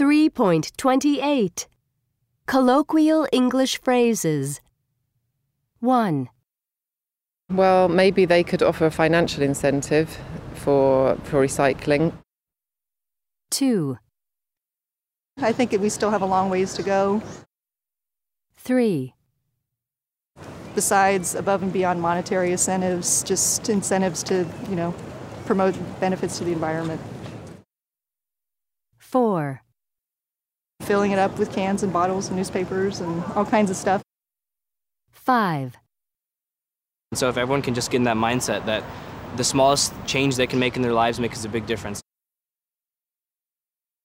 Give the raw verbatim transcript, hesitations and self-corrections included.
three point two eight. Colloquial English phrases. one. Well, maybe they could offer a financial incentive for, for recycling. two. I think we still have a long ways to go. three. Besides above and beyond monetary incentives, just incentives to, you know, promote benefits to the environment. four. Filling it up with cans and bottles and newspapers and all kinds of stuff. five. So if everyone can just get in that mindset that the smallest change they can make in their lives makes a big difference.